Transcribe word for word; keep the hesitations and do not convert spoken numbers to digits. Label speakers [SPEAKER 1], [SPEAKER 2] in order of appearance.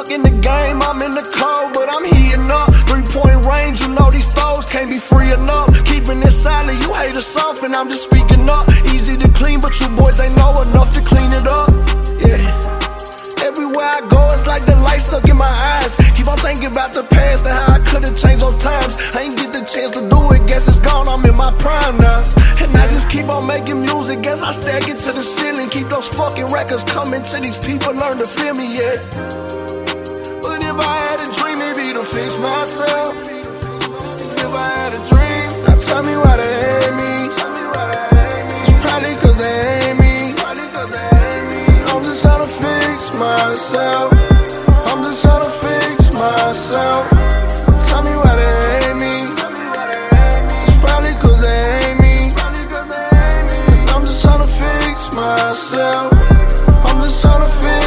[SPEAKER 1] stuck in the game, I'm in the cold, but I'm heating up. Three-point range, you know these throws can't be free enough. Keeping it silent, you hate us off, and I'm just speaking up. Easy to clean, but you boys ain't know enough to clean it up. Yeah. Everywhere I go, it's like the light stuck in my eyes. Keep on thinking about the past and how I could've changed those times. I ain't get the chance to do it, guess it's gone, I'm in my prime now. And I just keep on making music, guess I stack it to the ceiling. Keep those fucking records coming till these people learn to feel me, yeah. But if I had a dream, it'd be to fix myself. If I had a dream, now tell me why they hate me. It's probably cause they hate me. I'm just trying to fix myself. I'm just trying to fix myself. Tell me why they hate me. It's probably cause they hate me. I'm just trying to fix myself. I'm just trying to fix